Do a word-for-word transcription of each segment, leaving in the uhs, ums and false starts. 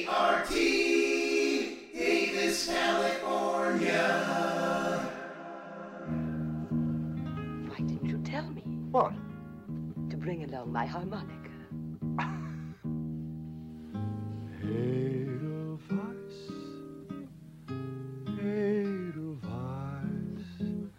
C R T, Davis, California. Why didn't you tell me? What? To bring along my harmonica. Edelweiss, Edelweiss,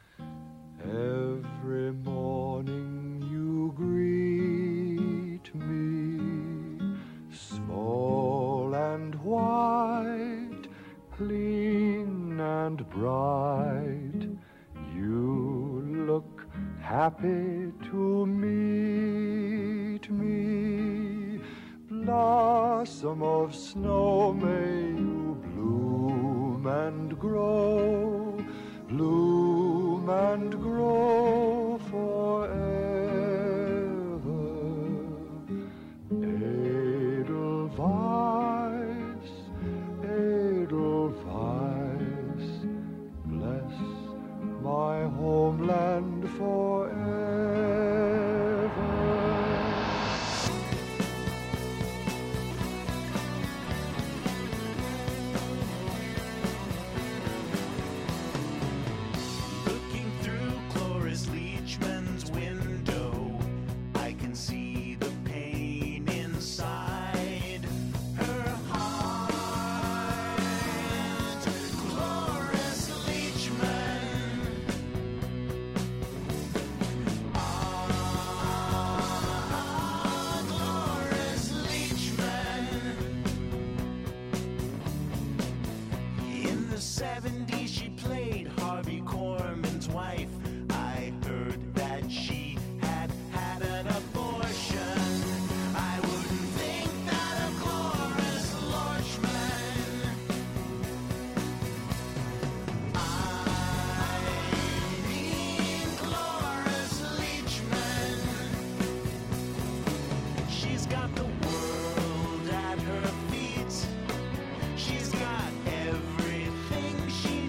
every morning you greet me, small and white, clean and bright, you look happy to meet me. Blossom of snow, may you bloom and grow, bloom and grow forever. Edelweiss, Edelweiss, bless my homeland forever. seventies she played Harvey Korman's wife. I heard that she had had an abortion. I wouldn't think that of Cloris Leachman. I mean Cloris Leachman. She's got the world at her feet. She's got everything she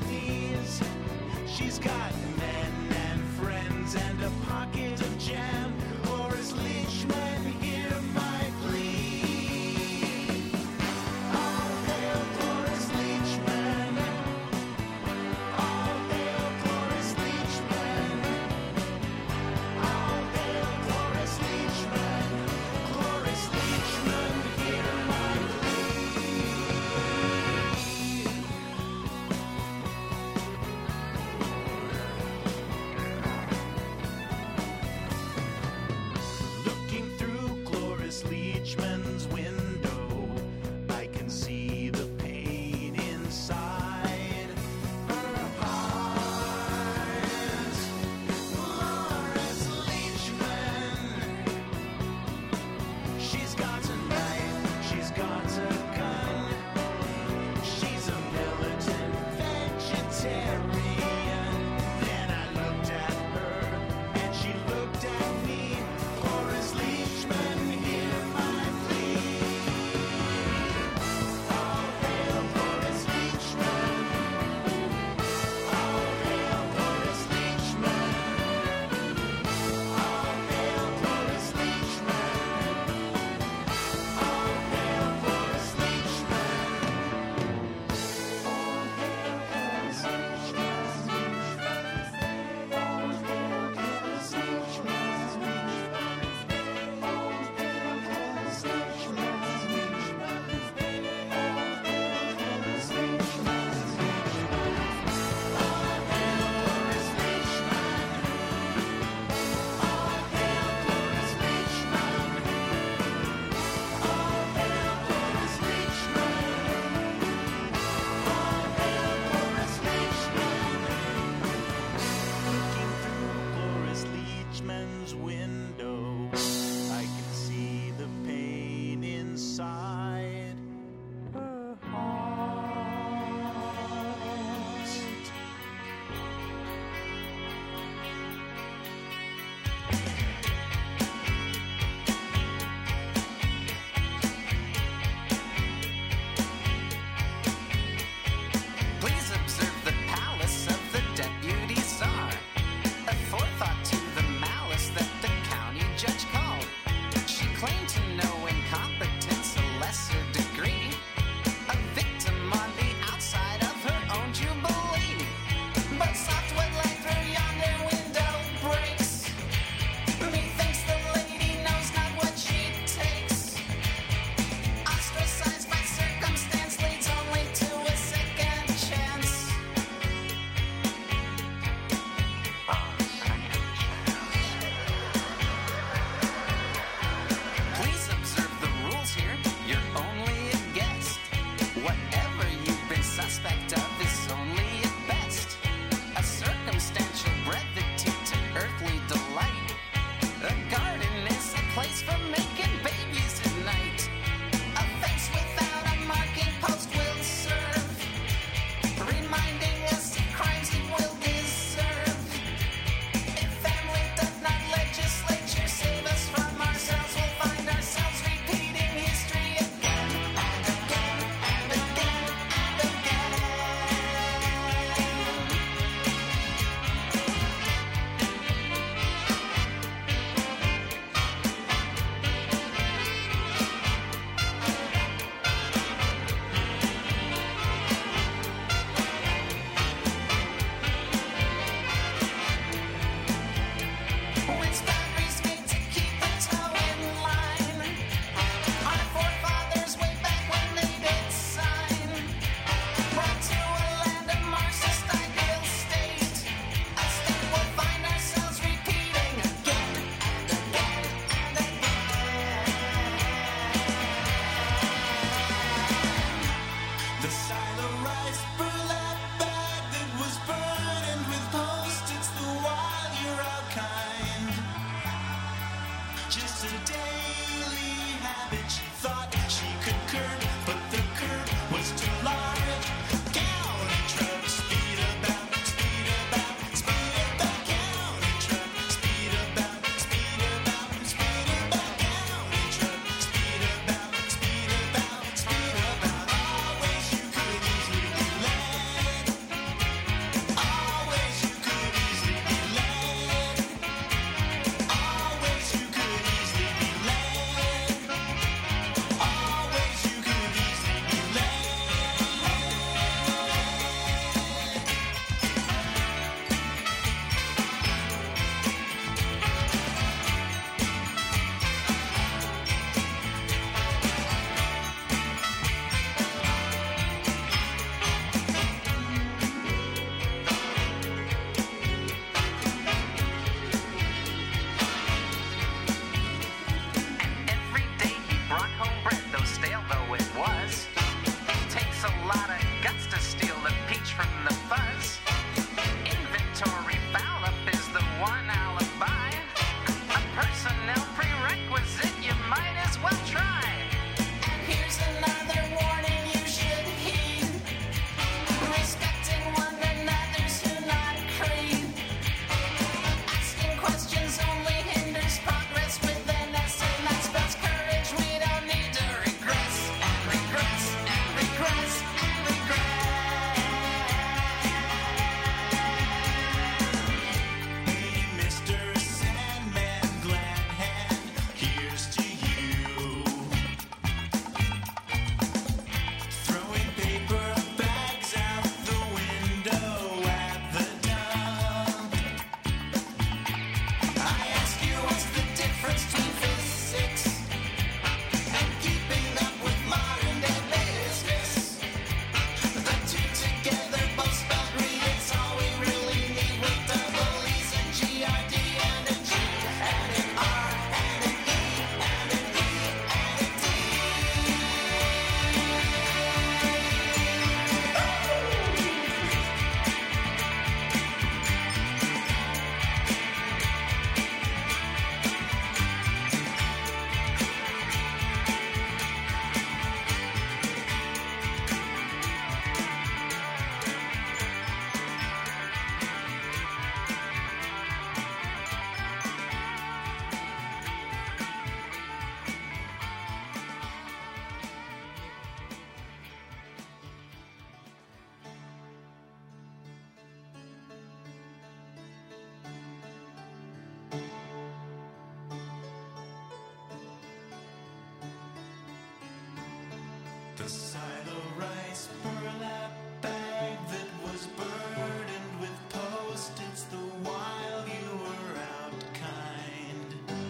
The silo rice burlap bag that was burdened with post-its the while you were out kind.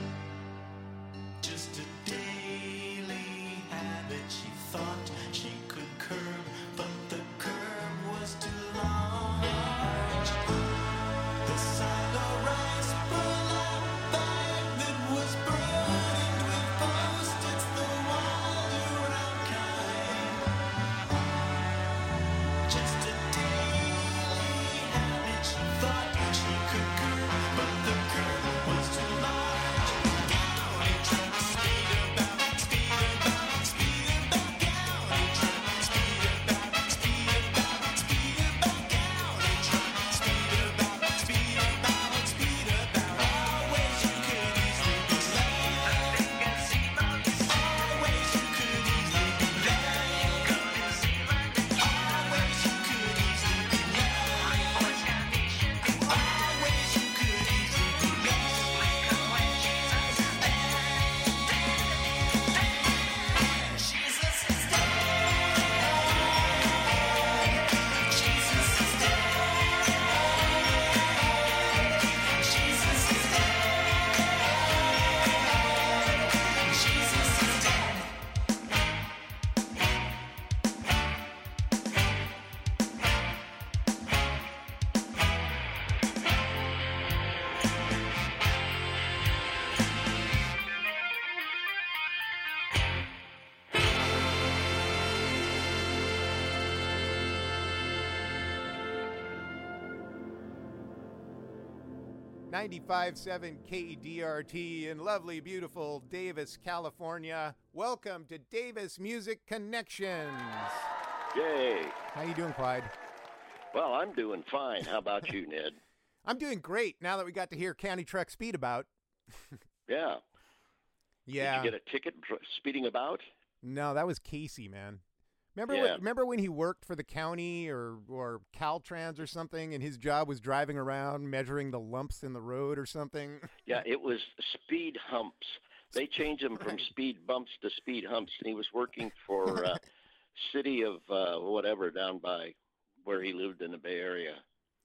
Just a daily habit she thought she could curb, but the curb was too large. The silo rice burlap bag that was burdened with post-its the while you were out kind. Just a daily habit she thought she could curb, but the curb was too large. County truck, speed about, speed about, speed about, county truck, speed about, speed about, speed about, county truck, speed about, speed about, speed about. Always you could easily be late. Always you could easily be late. Always you could easily be late. Always you could easily be late. Jesus is dead. Jesus is dead. Jesus is dead. Jesus is dead. ninety-five point seven K D R T in lovely, beautiful Davis, California. Welcome to Davis Music Connections. Yay. How you doing, Clyde? Well, I'm doing fine. How about you, Ned? I'm doing great now that we got to hear County Truck Speed About. Yeah. Yeah. Did you get a ticket for speeding about? No, that was Casey, man. Remember, Yeah. when, remember when he worked for the county or, or Caltrans or something, and his job was driving around measuring the lumps in the road or something? Yeah, it was speed humps. They changed them from Right. speed bumps to speed humps, and he was working for uh, city of uh, whatever down by where he lived in the Bay Area.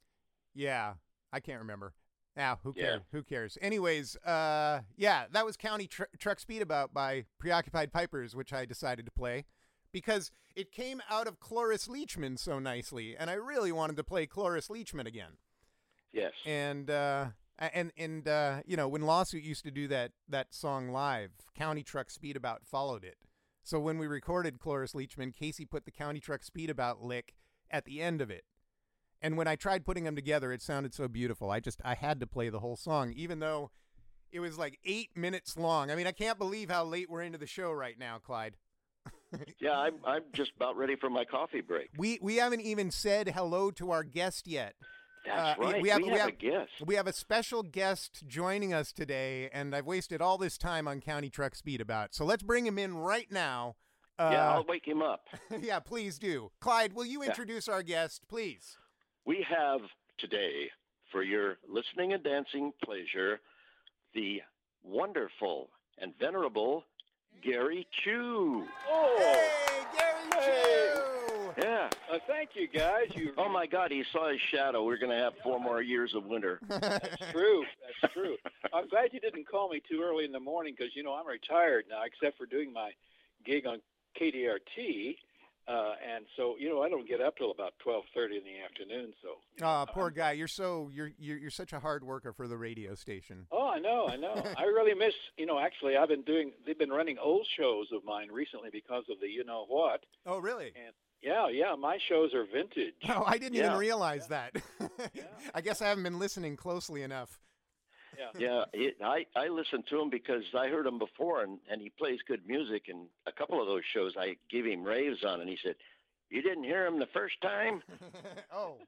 Yeah, I can't remember. Now, who Yeah. cares? Who cares? Anyways, uh, yeah, that was County Tr- Truck Speed About by Preoccupied Pipers, which I decided to play because it came out of Cloris Leachman so nicely, and I really wanted to play Cloris Leachman again. Yes. And uh, and and uh, you know, when Lawsuit used to do that that song live, County Truck Speed About followed it. So when we recorded Cloris Leachman, Casey put the County Truck Speed About lick at the end of it. And when I tried putting them together, it sounded so beautiful. I just I had to play the whole song, even though it was like eight minutes long. I mean, I can't believe how late we're into the show right now, Clyde. Yeah, I'm, I'm just about ready for my coffee break. We we haven't even said hello to our guest yet. That's Uh, right. we have- we we have, have- a guest. We have a special guest joining us today, and I've wasted all this time on County Truck Speed About. So let's bring him in right now. Uh, yeah, I'll wake him up. yeah, please do. Clyde, will you Yeah. introduce our guest, please? We have today, for your listening and dancing pleasure, the wonderful and venerable Gary Chu. Hey, Gary Hey. Chu! Yeah. Uh, thank you, guys. You Oh my God, he saw his shadow. We're going to have four more years of winter. That's true. That's true. I'm glad you didn't call me too early in the morning because, you know, I'm retired now, except for doing my gig on K D R T. Uh, and so, you know, I don't get up till about twelve thirty in the afternoon. So, you know, Oh, poor I'm- guy. You're so you're, you're you're such a hard worker for the radio station. Oh, I know, I know. I really miss, you know, actually, I've been doing, they've been running old shows of mine recently because of the you know what. Oh, really? And yeah, yeah, my shows are vintage. Oh, I didn't Yeah. even realize that. Yeah. I guess I haven't been listening closely enough. Yeah. Yeah, it, I, I listened to him because I heard him before, and, and he plays good music. And a couple of those shows I gave him raves on, and he said, "You didn't hear him the first time?" Oh.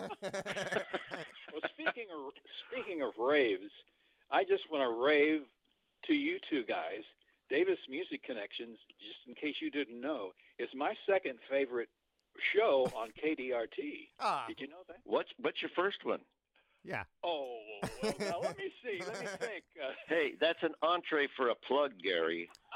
Well, speaking of speaking of raves, I just want to rave to you two guys. Davis Music Connections, just in case you didn't know, is my second favorite show on K D R T. Ah, Did you know that? What's what's your first one? yeah. Oh, well, now let me see. Let me think. Uh, Hey, that's an entree for a plug, Gary.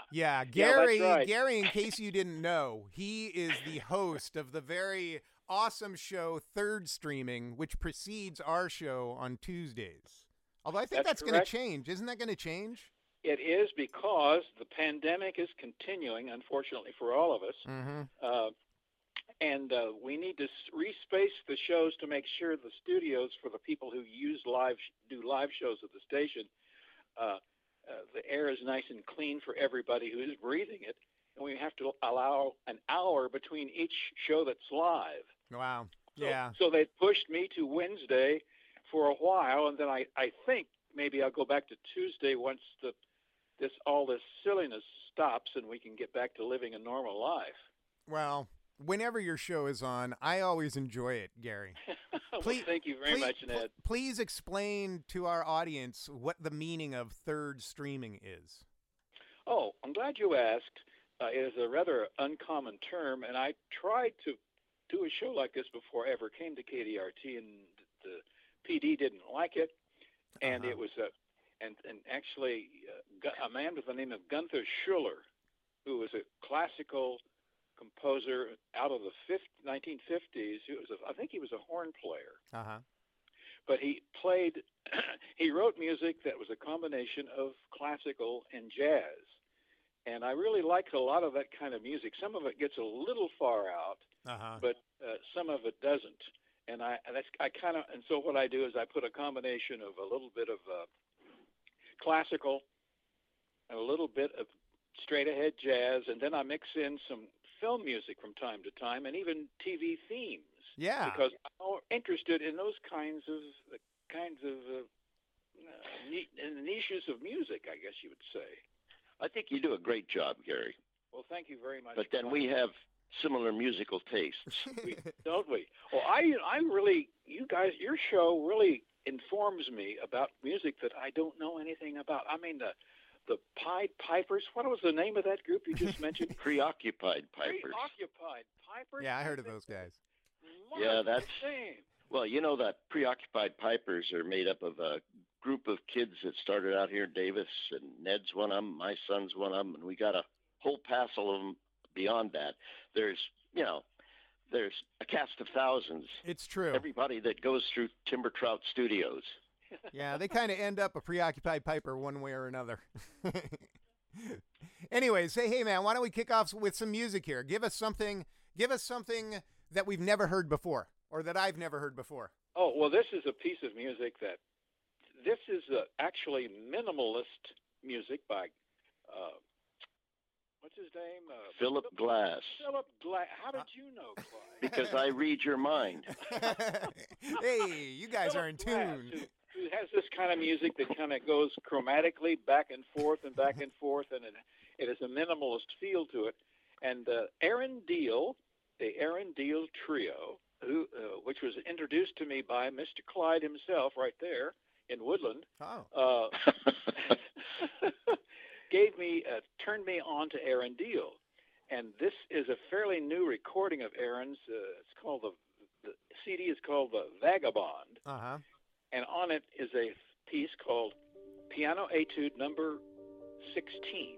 Yeah, Yeah, Gary, that's right. Gary, in case you didn't know, he is the host of the very awesome show Third Streaming, which precedes our show on Tuesdays. Although I think That's that's, going to correct. change. Isn't that going to change? It is because the pandemic is continuing, unfortunately for all of us. Mm-hmm. Uh, and uh, we need to s- respace the shows to make sure the studios for the people who use live do live shows at the station, uh, uh, the air is nice and clean for everybody who is breathing it, and we have to allow an hour between each show that's live. Wow. So, Yeah. So they pushed me to Wednesday for a while, and then I, I think maybe I'll go back to Tuesday once the this all this silliness stops and we can get back to living a normal life. Well, whenever your show is on, I always enjoy it, Gary. Well, Please- thank you very please, much, pl- Ned. Please explain to our audience what the meaning of third streaming is. Oh, I'm glad you asked. Uh, it is a rather uncommon term, and I tried to do a show like this before I ever came to K D R T, and the P D didn't like it, and Uh-huh. it was a and and actually uh, Gu- a man with the name of Gunther Schuller, who was a classical composer out of the fifth, nineteen fifties. He was a, I think he was a horn player, Uh-huh. but he played he wrote music that was a combination of classical and jazz. And I really liked a lot of that kind of music. Some of it gets a little far out, Uh-huh. but uh, some of it doesn't. And I and that's I kind of and so what I do is I put a combination of a little bit of uh, classical and a little bit of straight ahead jazz, and then I mix in some film music from time to time, and even T V themes. Yeah. Because I'm interested in those kinds of uh, kinds of uh, uh, ni- in niches of music, I guess you would say. I think you do a great job, Gary. Well, thank you very much. But then we have similar musical tastes. we, don't we? Well, I I really you guys your show really informs me about music that I don't know anything about. I mean the the Pied Pipers. What was the name of that group you just mentioned? Preoccupied Pipers. Preoccupied Pipers. Yeah, I heard of those guys. Yeah, Marvelous that's- name. Well, you know that Preoccupied Pipers are made up of a group of kids that started out here. Davis and Ned's one of them. My son's one of them. And we got a whole passel of them beyond that. There's, you know, there's a cast of thousands. It's true. Everybody that goes through Timber Trout Studios. Yeah, they kind of end up a preoccupied piper one way or another. Anyways, hey, hey, man, why don't we kick off with some music here? Give us something. Give us something that we've never heard before, or that I've never heard before. Oh well, this is a piece of music that this is uh, actually minimalist music by uh, what's his name? Uh, Philip Glass. Philip Glass. How did you know, Clyde? Because I read your mind. Hey, you guys are in Philip Glass, tune. Who, who has this kind of music that kind of goes chromatically back and forth and back and forth, and it, it has a minimalist feel to it. And uh, Aaron Deal, the Aaron Deal Trio, who uh, which was introduced to me by Mister Clyde himself, right there in Woodland. Oh. Uh, gave me uh, turned me on to Aaron Deal, and this is a fairly new recording of Aaron's. Uh, it's called the the C D is called the Vagabond, Uh-huh. and on it is a piece called Piano Etude Number sixteen.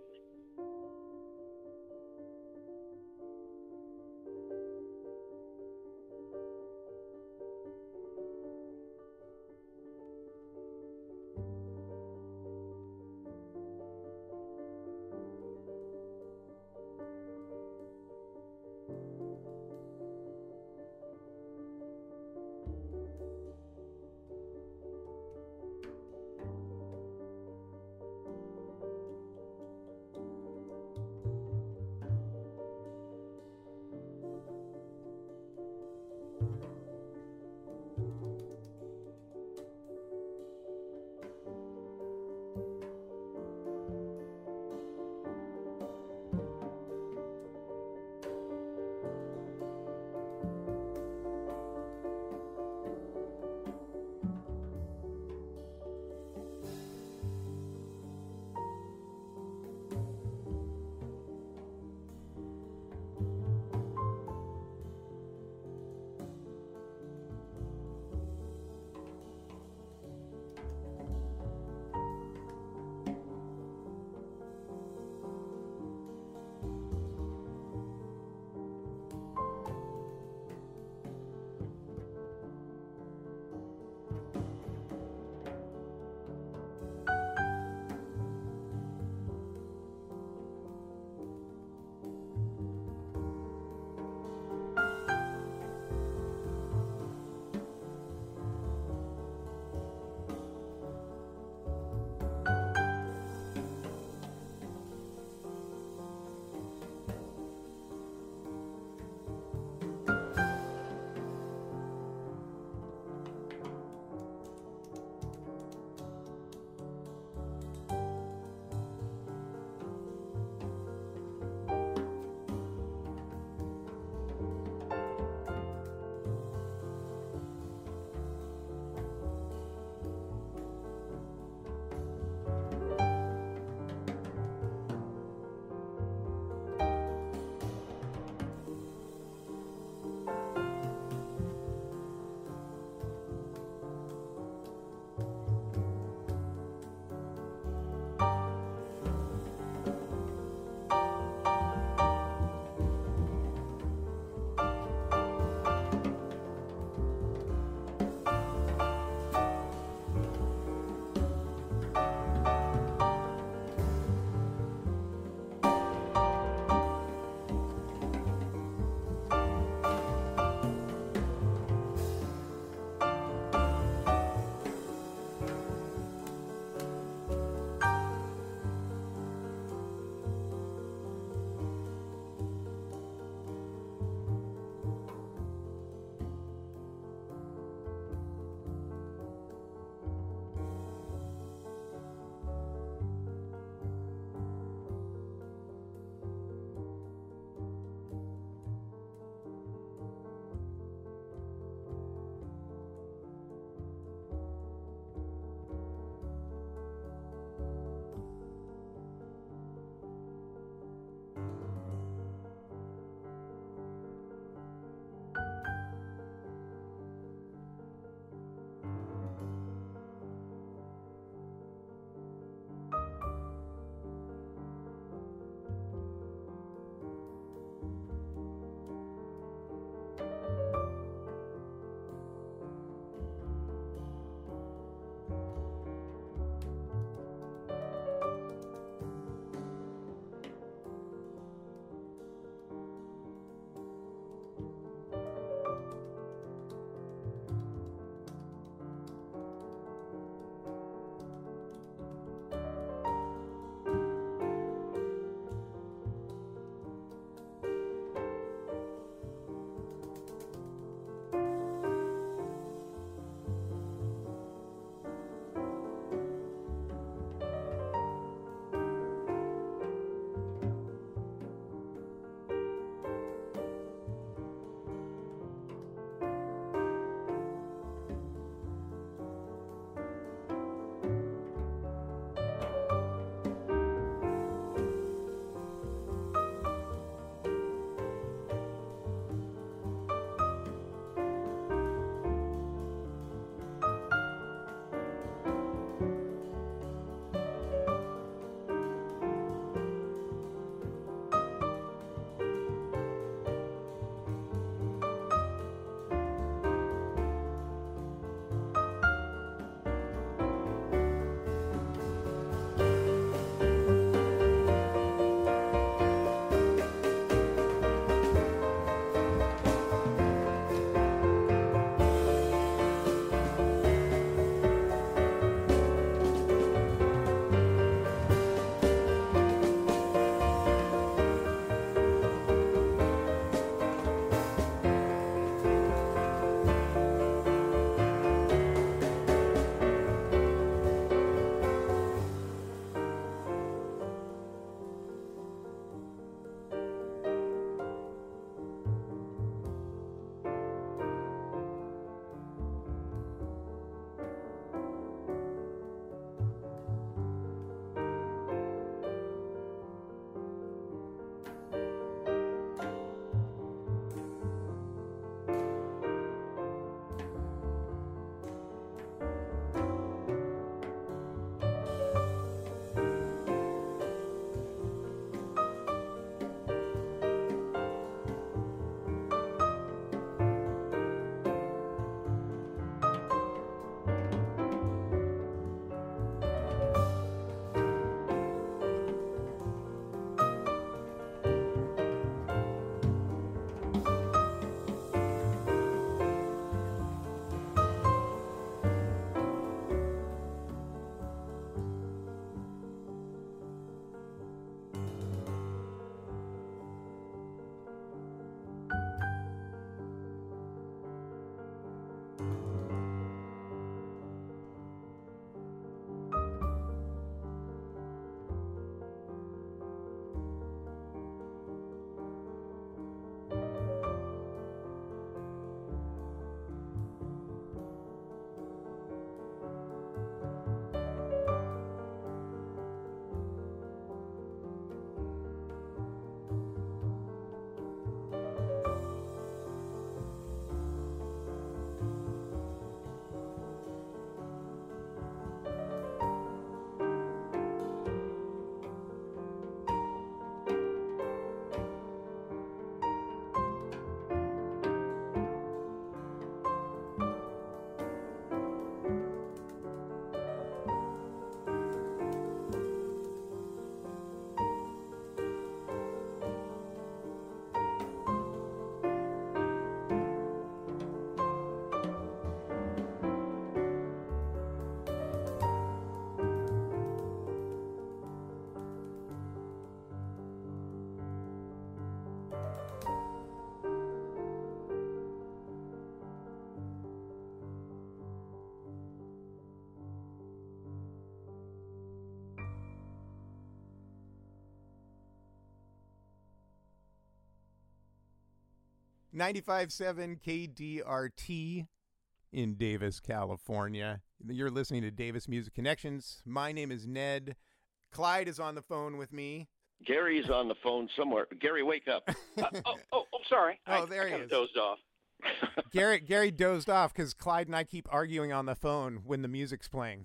ninety-five point seven K D R T in Davis, California. You're listening to Davis Music Connections. My name is Ned. Clyde is on the phone with me. Gary's on the phone somewhere. Gary, wake up. Uh, oh, oh, oh, sorry. Oh, I, there I he kinda is. Dozed off. Gary Gary dozed off because Clyde and I keep arguing on the phone when the music's playing.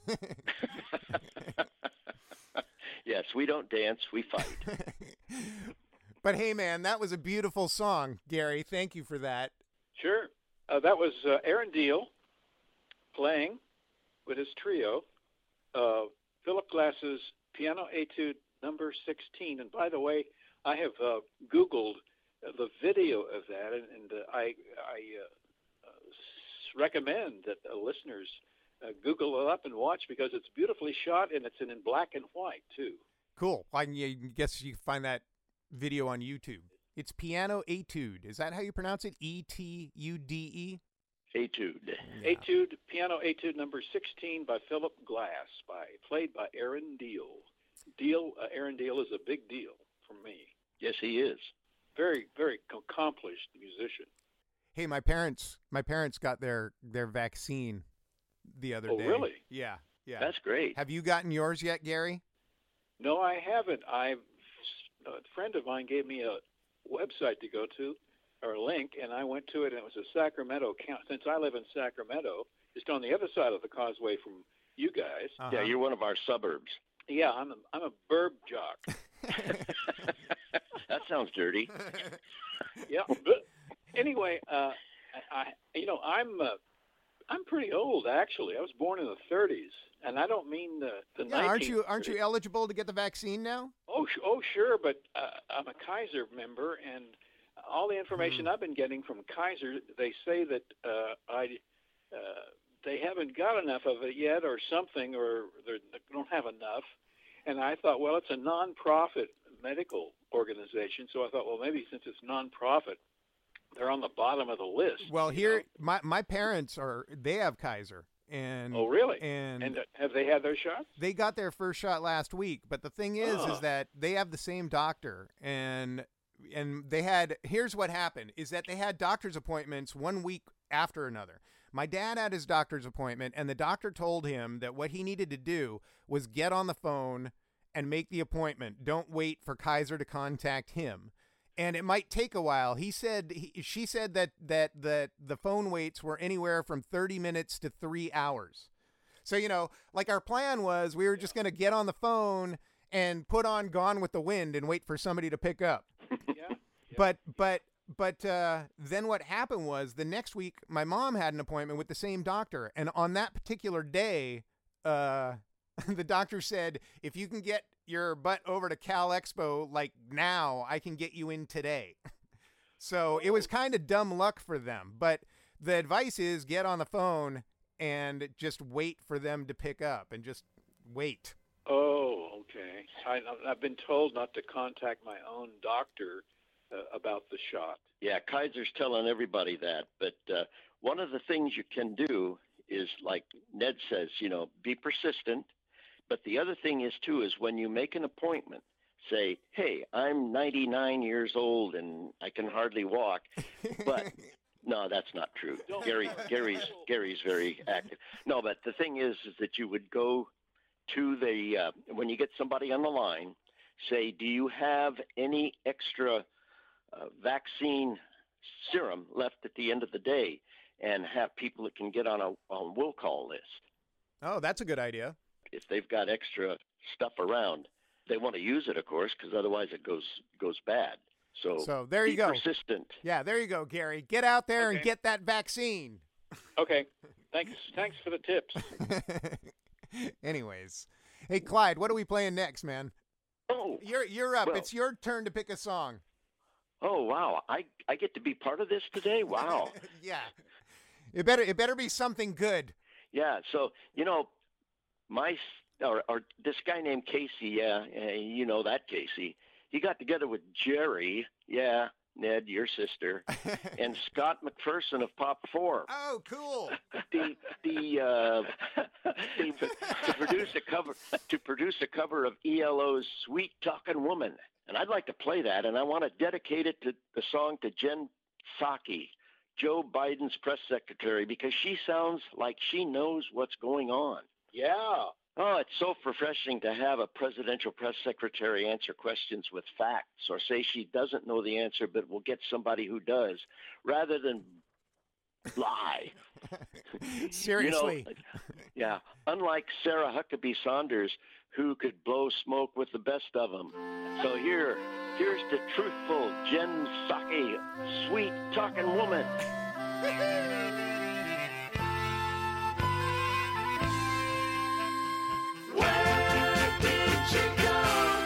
Yes, we don't dance, we fight. But hey, man, that was a beautiful song, Gary. Thank you for that. Sure. Uh, that was uh, Aaron Deal playing with his trio, uh, Philip Glass's Piano Etude number sixteen. And by the way, I have uh, Googled the video of that, and, and uh, I, I uh, uh, recommend that the listeners uh, Google it up and watch because it's beautifully shot, and it's in, in black and white, too. Cool. I can- I guess you can find that video on YouTube. It's Piano Etude. Is that how you pronounce it? E T U D E? Etude. Etude, Piano Etude number sixteen by Philip Glass, by played by Aaron Deal. Deal, uh, Aaron Deal is a big deal for me. Yes, he is. Very, very accomplished musician. Hey, my parents my parents got their, their vaccine the other Oh, day. really? Yeah. Yeah. That's great. Have you gotten yours yet, Gary? No, I haven't. I've, a friend of mine gave me a website to go to, or a link, and I went to it, and it was a Sacramento count. Since I live in Sacramento, just on the other side of the causeway from you guys. Uh-huh. Yeah, you're one of our suburbs. Yeah, I'm a, I'm a burb jock. That sounds dirty. Yeah, but anyway, uh, I, I, you know, I'm uh, I'm pretty old actually. I was born in the thirties, and I don't mean the the Yeah, aren't you nineteen aren't you thirties. eligible to get the vaccine now? Oh, sh- oh, sure, but uh, I'm a Kaiser member, and all the information Hmm. I've been getting from Kaiser, they say that uh, I uh, they haven't got enough of it yet, or something, or they're- they don't have enough. And I thought, well, it's a non-profit medical organization, so I thought, well, maybe since it's non-profit, they're on the bottom of the list. Well, you here know? my my parents are they have Kaiser and Oh, really? and, And uh, have they had their shots? they got their first shot last week, but the thing is Oh. is that they have the same doctor and and they had here's what happened is that they had doctor's appointments one week after another. My dad had his doctor's appointment and the doctor told him that what he needed to do was get on the phone and make the appointment. Don't wait for Kaiser to contact him. And it might take a while. He said he, she said that that that the phone waits were anywhere from thirty minutes to three hours. So, you know, like our plan was we were just going to get on the phone and put on Gone with the Wind and wait for somebody to pick up. Yeah. But but but uh, then what happened was the next week my mom had an appointment with the same doctor, and on that particular day, uh, the doctor said, if you can get your butt over to Cal Expo like now, I can get you in today. So it was kind of dumb luck for them. But the advice is get on the phone and just wait for them to pick up and just wait. Oh, okay. I, I've been told not to contact my own doctor uh, about the shot. Yeah, Kaiser's telling everybody that. But uh, one of the things you can do is, like Ned says, you know, be persistent. But the other thing is, too, is when you make an appointment, say, hey, I'm ninety-nine years old and I can hardly walk. But no, that's not true. Don't- Gary, Gary's, Gary's very active. No, but the thing is, is that you would go to the, uh, when you get somebody on the line, say, do you have any extra uh, vaccine serum left at the end of the day? And have people that can get on a on will call list. Oh, that's a good idea. If they've got extra stuff around, they want to use it, of course, because otherwise it goes goes bad. So, So there you be go. persistent. Yeah, there you go, Gary. Get out there and Okay. get that vaccine. Okay. Thanks. Thanks for the tips. Anyways, hey Clyde, what are we playing next, man? Oh, You're you're up. Well- It's your turn to pick a song. oh, wow! I I get to be part of this today. Wow. Yeah. It better it better be something good. Yeah. So you know, my or, or this guy named Casey. Yeah, uh, you know that Casey. He got together with Jerry. Yeah, Ned, your sister, and Scott McPherson of Pop Four. Oh, cool. the the uh, the, to produce a cover to produce a cover of E L O's "Sweet Talking Woman," and I'd like to play that, and I want to dedicate it to the song to Jen Psaki, Joe Biden's press secretary, because she sounds like she knows what's going on. Yeah. Oh, it's so refreshing to have a presidential press secretary answer questions with facts, or say she doesn't know the answer but will get somebody who does, rather than lie. Seriously. You know, yeah. Unlike Sarah Huckabee Sanders, who could blow smoke with the best of them. So here, here's the truthful Jen Psaki, sweet talking woman. Where did you go?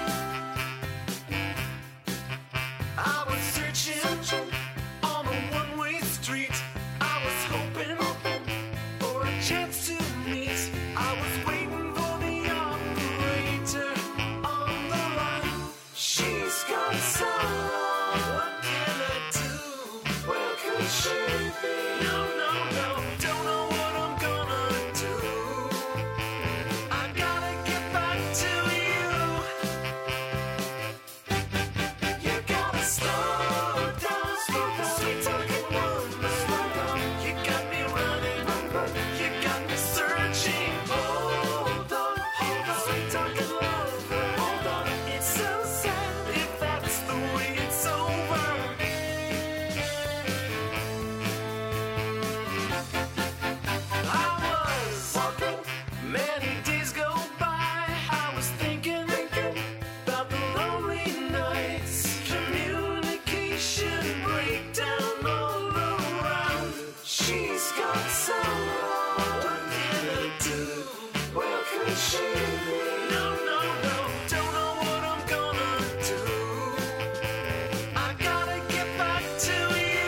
I was searching on a one-way street. I was hoping for a chance to meet. I was waiting for the operator on the line. She's gone so long. What can I do? Where could she be? No, no, no. Don't know what I'm gonna do. I gotta get back to you. You gotta slow down, slow down. Sweet talking woman, slow down. You got me running, you got me searching. Hold on, hold on. Sweet talking lover, hold on. It's so sad if that's the way it's over. I was walking, many days go by. I was thinking about the lonely nights, communication breakdown all around. She's gone so long. What can I do? Where could she be? No, no, no. Don't know what I'm gonna do. I gotta get back to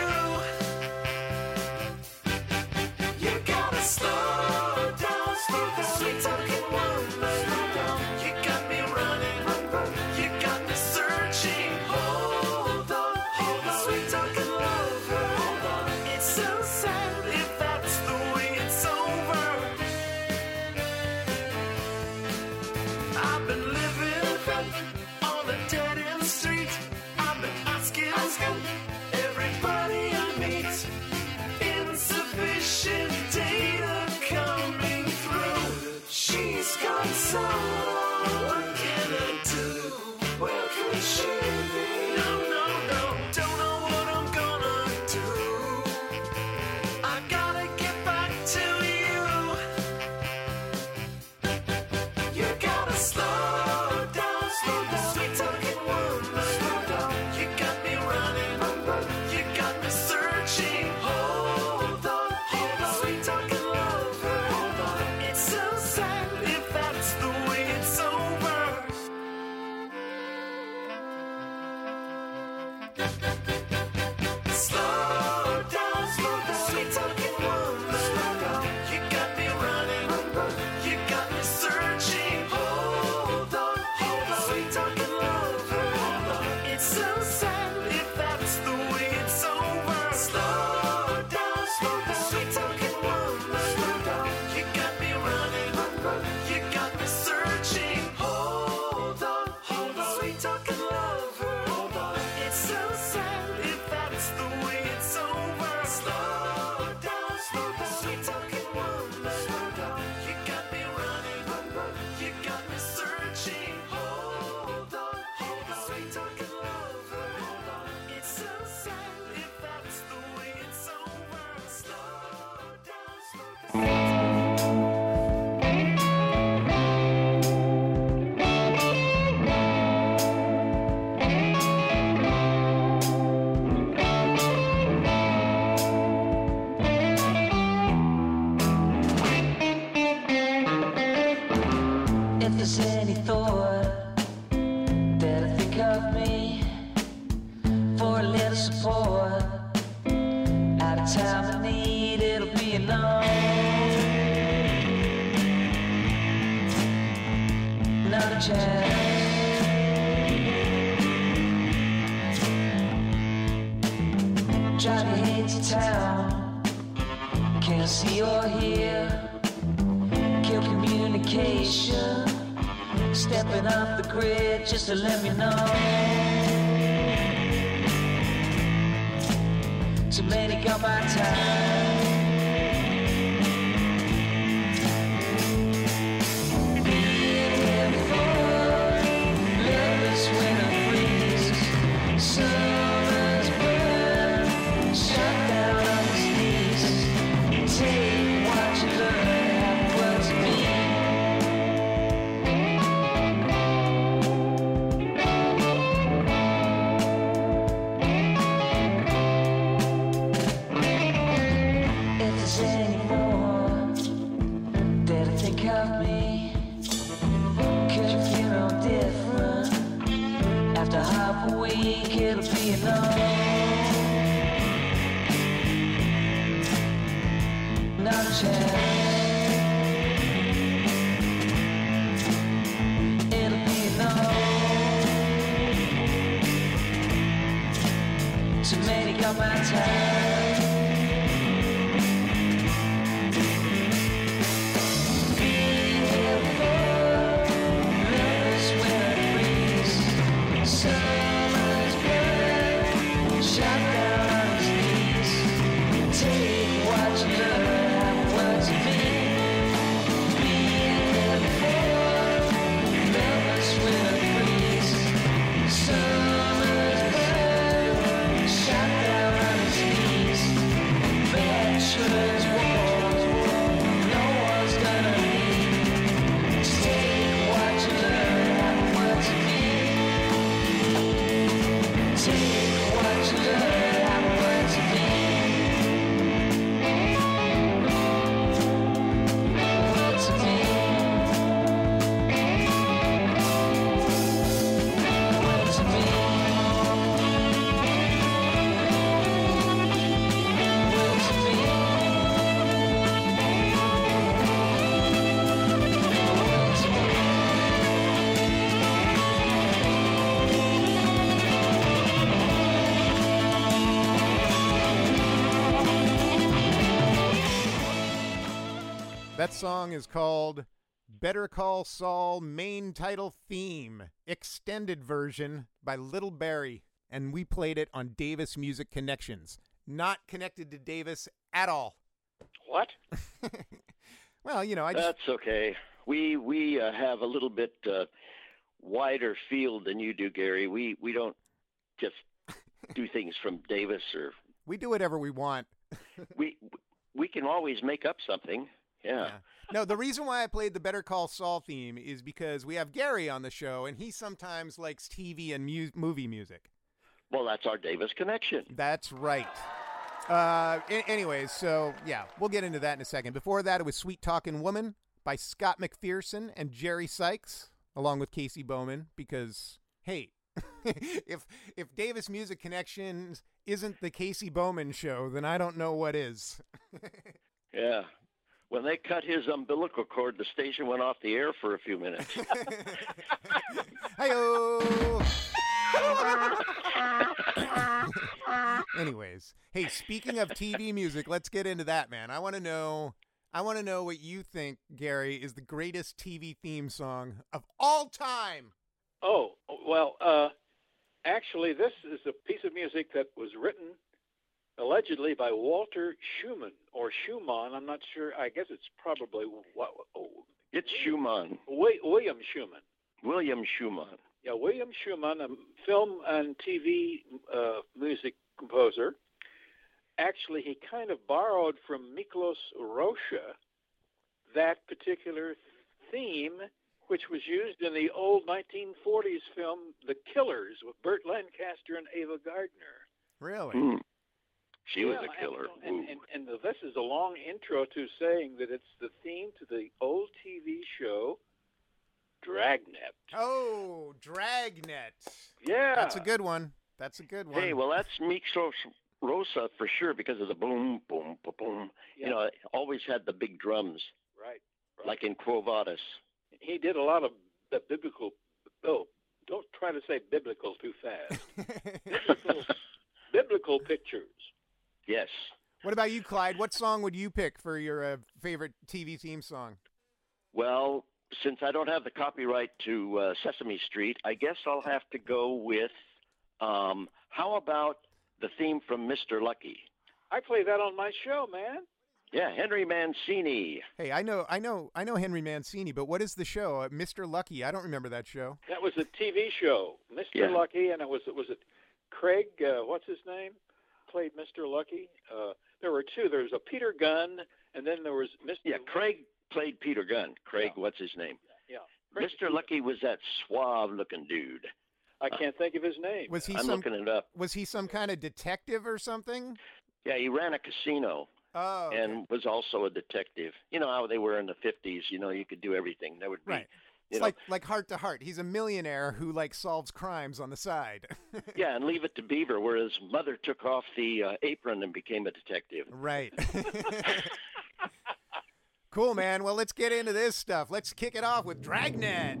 you. You gotta slow down, slow down. Sweet talking woman, slow down. You got me running, you got me searching. Hold on, hold on. Sweet talking lover, hold on. It's so sad if that's the way it's over. I've been living on a dead end street. I've been asking everybody I meet. Insufficient data coming through. She's gone so long. What can I do? Where could she be? No, no, no. Don't know what I'm gonna do. I gotta get back to you. You gotta slow down, slow down. Sweet talking woman, slow down. You got me running, you got me searching. Hold on, hold on. Sweet talking lover, hold on. It's so sad if that's the way it's over. Slow down, slow down. Sweet talking woman, slow down. You got me running, you got me searching. Hold on, hold on. Sweet talking lover, hold on. It's so sad if that's the way it's over. Slow down, slow down. Sweet talking woman, slow down. You got me running, you got me searching. Hold on, hold on. Sweet talking lover, hold on. It's so sad if that's the way it's over. Slow down, slow down. Sweet talking woman, slow down. You got me running, you got me searching. Hold on, hold on. Sweet talking lover, hold on. It's so sad if that's the way it's over. Slow down, slow down. If there's any thought that I think of me for a little support, out of time I need, it'll be enough. Another chance. Johnny hates town, can't see or hear. Kill communication, stepping off the grid just to let me know. Too many got my time. Being here before, lovers winter freeze, summer's burn, shut down on the sneeze. Take what you learn, have words to be. If there's any more that I think of me, could you feel no different? After half a week, it'll be enough. Not a chance. It'll be enough. Too many got my time. That song is called Better Call Saul Main Title Theme, extended version by Little Barry, and we played it on Davis Music Connections. Not connected to Davis at all. What? Well, you know, I just... That's okay. We we uh, have a little bit uh, wider field than you do, Gary. We we don't just do things from Davis or... We do whatever we want. we we can always make up something. Yeah. Yeah. No, the reason why I played the Better Call Saul theme is because we have Gary on the show, and he sometimes likes T V and mu- movie music. Well, that's our Davis connection. That's right. Uh, a- anyways, so, yeah, we'll get into that in a second. Before that, it was Sweet Talkin' Woman by Scott McPherson and Jerry Sykes, along with Casey Bowman, because, hey, if if Davis Music Connections isn't the Casey Bowman show, then I don't know what is. Yeah. When they cut his umbilical cord, the station went off the air for a few minutes. Hi-yo! Anyways, hey, speaking of T V music, let's get into that, man. I want to know, I want to know what you think, Gary, is the greatest T V theme song of all time. Oh, well, uh, actually, this is a piece of music that was written allegedly by Walter Schumann, or Schumann. I'm not sure. I guess it's probably what. Oh, It's Schumann. Wi- William Schumann. William Schumann. Yeah, William Schumann, a film and T V uh, music composer. Actually, he kind of borrowed from Miklos Rocha that particular theme, which was used in the old nineteen forties film The Killers with Burt Lancaster and Ava Gardner. Really? Mm. She was Yeah, a killer. And, and, and, and this is a long intro to saying that it's the theme to the old T V show Dragnet. Oh, Dragnet. Yeah. That's a good one. That's a good one. Hey, well, that's Miklos Rosa for sure because of the boom, boom, boom, boom. Yeah. You know, it always had the big drums, Right, right. like in Quo Vadis. He did a lot of the biblical. Oh, don't try to say biblical too fast. biblical, biblical pictures. Yes. What about you, Clyde? What song would you pick for your uh, favorite T V theme song? Well, since I don't have the copyright to uh, Sesame Street, I guess I'll have to go with, um, how about the theme from Mister Lucky? I play that on my show, man. Yeah, Henry Mancini. Hey, I know, I know, I know Henry Mancini, but what is the show? Uh, Mister Lucky. I don't remember that show. That was a T V show, Mister Yeah. Lucky, and it was was it Craig? Uh, what's his name? Played Mister Lucky. Uh, there were two. There was a Peter Gunn, and then there was Mister Yeah, Craig played Peter Gunn. Craig, Yeah. what's his name? Yeah, Craig Mister Peter- Lucky was that suave-looking dude. I can't think of his name. Was he I'm some? looking it up. Was he some kind of detective or something? Yeah, he ran a casino Oh, okay. and was also a detective. You know how they were in the fifties. You know, you could do everything. There would be, right. you It's know, like like Heart to Heart. He's a millionaire who like solves crimes on the side. yeah, and Leave It to Beaver, where his mother took off the uh, apron and became a detective. Right. Cool, man. Well, let's get into this stuff. Let's kick it off with Dragnet.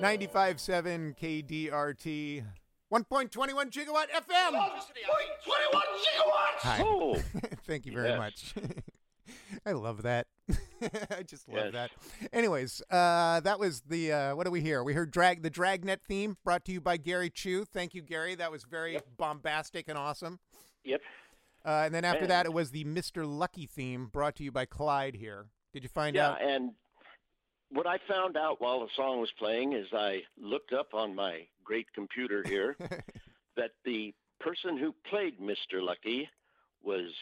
ninety-five point seven K D R T, one point two one gigawatt F M. one point two one gigawatts! Hi. Oh, Thank you very Yes. much. I love that. I just love Yes. that. Anyways, uh, that was the, uh, what do we hear? We heard drag the Dragnet theme brought to you by Gary Chu. Thank you, Gary. That was very bombastic and awesome. yep. Uh, and then after And- that, it was the Mister Lucky theme brought to you by Clyde here. Did you find Yeah, out? and what I found out while the song was playing is I looked up on my great computer here that the person who played Mister Lucky was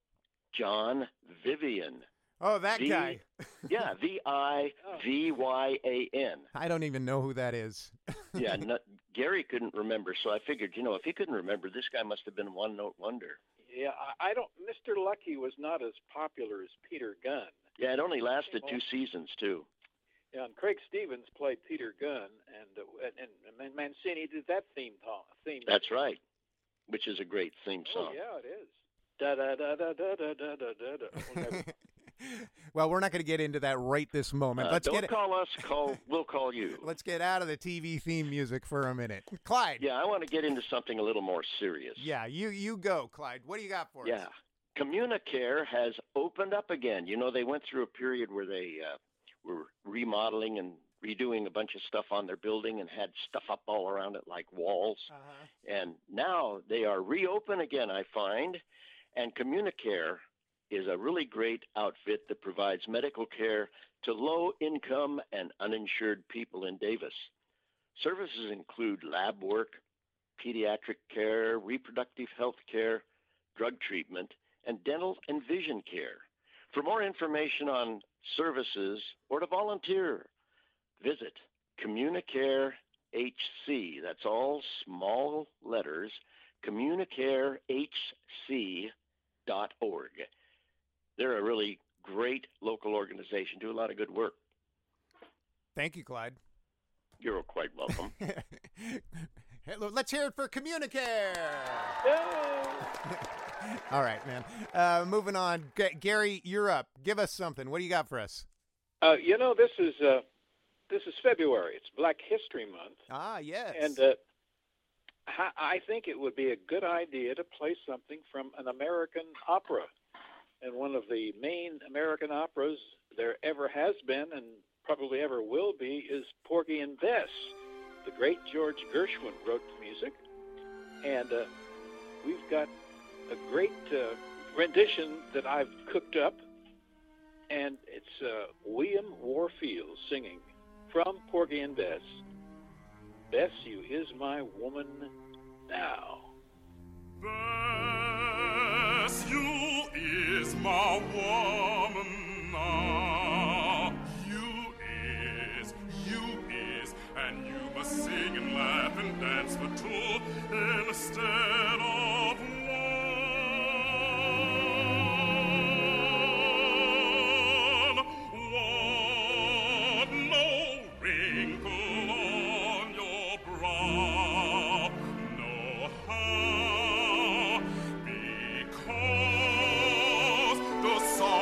John Vivian. Oh, that V- guy. Yeah, V I V Y A N. I don't even know who that is. Yeah, no, Gary couldn't remember, so I figured, you know, if he couldn't remember, this guy must have been one note wonder. Yeah, I, I don't. Mister Lucky was not as popular as Peter Gunn. Yeah, it only lasted two seasons too. Yeah, and Craig Stevens played Peter Gunn, and uh, and, and Mancini did that theme song. Theme. That's right, which is a great theme Oh song. yeah, it is. Da da da da da da da da da da. We'll never- Well, we're not going to get into that right this moment. Uh, Let's don't get it. call us. Call. We'll call you. Let's get out of the T V theme music for a minute. Clyde. Yeah, I want to get into something a little more serious. Yeah, you you go, Clyde. What do you got for Yeah. us? Communicare has opened up again. You know, they went through a period where they uh, were remodeling and redoing a bunch of stuff on their building and had stuff up all around it like walls. Uh-huh. And now they are reopened again, I find. And Communicare is a really great outfit that provides medical care to low-income and uninsured people in Davis. Services include lab work, pediatric care, reproductive health care, drug treatment, and dental and vision care. For more information on services or to volunteer, visit Communicare H C. That's all small letters, communicare h c dot org. They're a really great local organization, do a lot of good work. Thank you, Clyde. You're quite welcome. Hello, let's hear it for Communicare. Yay! All right, man. Uh, moving on. G- Gary, you're up. Give us something. What do you got for us? Uh, you know, this is uh, this is February. It's Black History Month, Ah, yes. and uh, ha- I think it would be a good idea to play something from an American opera. And one of the main American operas there ever has been and probably ever will be is Porgy and Bess. The great George Gershwin wrote the music, and uh, we've got a great uh, rendition that I've cooked up, and it's uh, William Warfield singing from Porgy and Bess. Bess, you is my woman now. Bess, you is my woman now. You is, you is, and you must sing and laugh and dance for two instead of one. One, no wrinkle on your brow, no how, because the song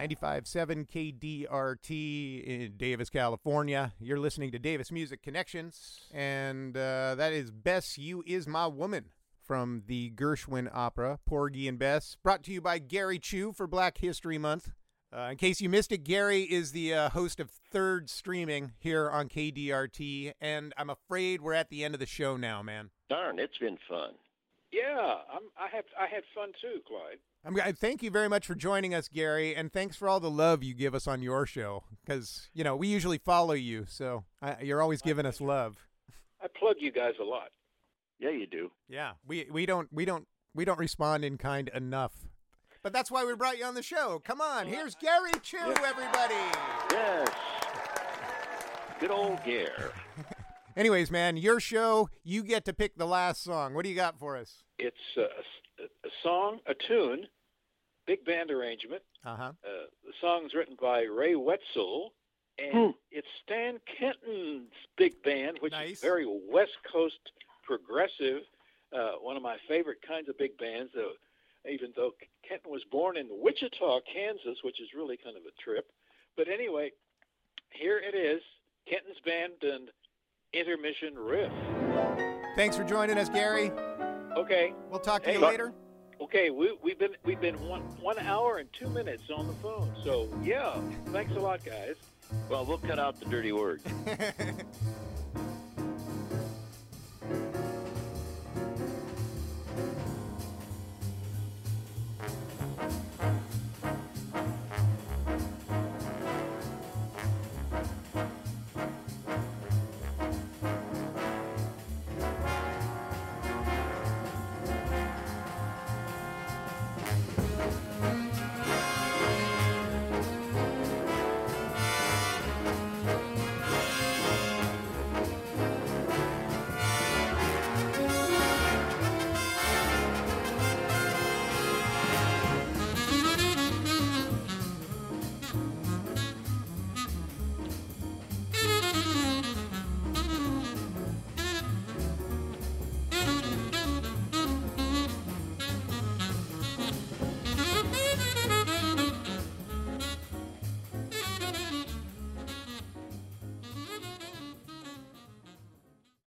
ninety-five point seven K D R T in Davis, California. You're listening to Davis Music Connections, and uh, that is Bess, You Is My Woman from the Gershwin opera, Porgy and Bess, brought to you by Gary Chu for Black History Month. Uh, in case you missed it, Gary is the uh, host of Third Streaming here on K D R T, and I'm afraid we're at the end of the show now, man. Darn, it's been fun. Yeah, I'm, I had I had fun too, Clyde. I'm, I thank you very much for joining us, Gary, and thanks for all the love you give us on your show, because, you know, we usually follow you, so I, you're always giving us love. I plug you guys a lot. Yeah, you do. Yeah, we we don't we don't we don't respond in kind enough. But that's why we brought you on the show. Come on, here's Gary Chu, everybody. Yes. Good old Gare. Anyways, man, your show, you get to pick the last song. What do you got for us? It's a, a song, a tune, big band arrangement. Uh-huh. Uh, the song's written by Ray Wetzel, and Hmm. it's Stan Kenton's big band, which Nice. is very West Coast progressive, uh, one of my favorite kinds of big bands, though, even though Kenton was born in Wichita, Kansas, which is really kind of a trip. But anyway, here it is, Kenton's band and Intermission Riff. Thanks for joining us, Gary. Okay. We'll talk to Hey, you later. Okay, we, we've been we've been one one hour and two minutes on the phone. So yeah, thanks a lot, guys. Well, we'll cut out the dirty words.